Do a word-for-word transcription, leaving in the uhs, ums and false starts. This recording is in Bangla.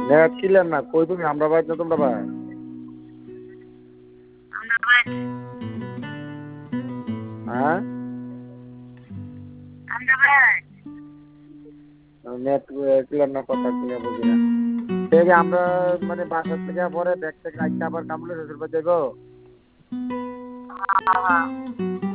নেট ক্লিয়ার না, কই তুমি? আমরা বাইর না তোমরা বাইর? আমরা বাইর। হ্যাঁ? আমরা বাইর। নেট ক্লিয়ার না, কথা ক্লিয়ার বুঝি না। ঠিক আমরা মানে বাসার থেকে পরে ব্যাগ থেকে রাখতে আবার কামড়ে শ্বশুর বাড়ি যাবো। হ্যাঁ, হ্যাঁ।